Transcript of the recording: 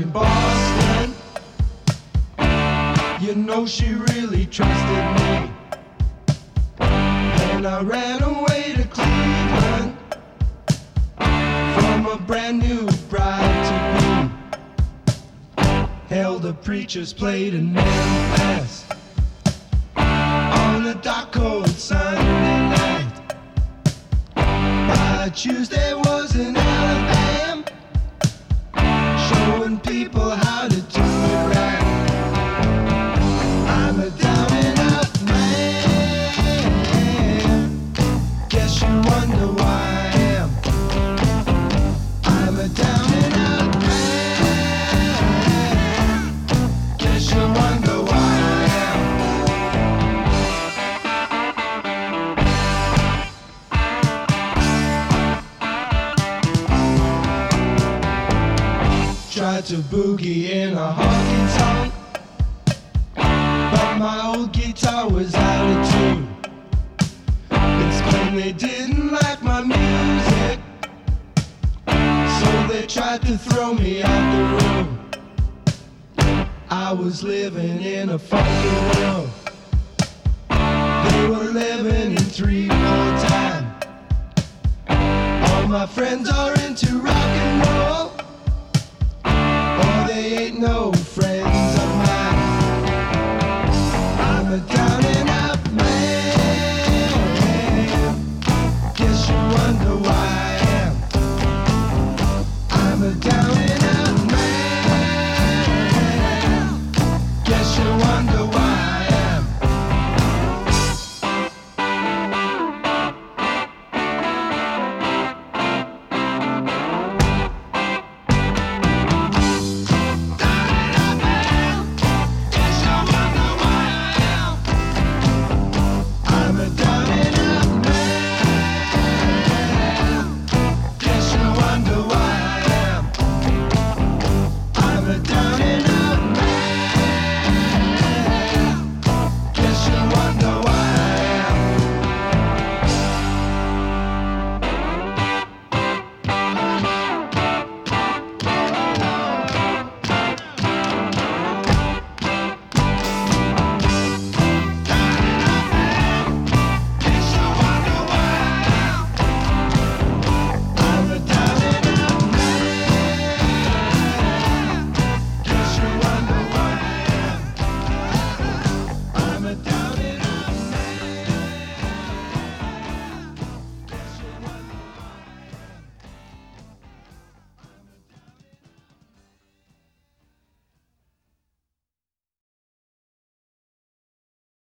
in Boston. You know she really trusted me. And I ran away to Cleveland from a brand new bride to be. Held a preacher's plate in Memphis on a dark cold Sunday night. By Tuesday was in Alabama, showing people how to do it right. I'm a down and out man. Guess you wonder why I am. I'm a down and out man. Guess you wonder why I am. Tried to boogie in a honky tonk, but my old guitar was out of tune. Explained they didn't like my music, so they tried to throw me out the room. I was living in a funky world. They were living in 3/4 time. All my friends are into rock and roll, or they ain't no friends of mine. I'm a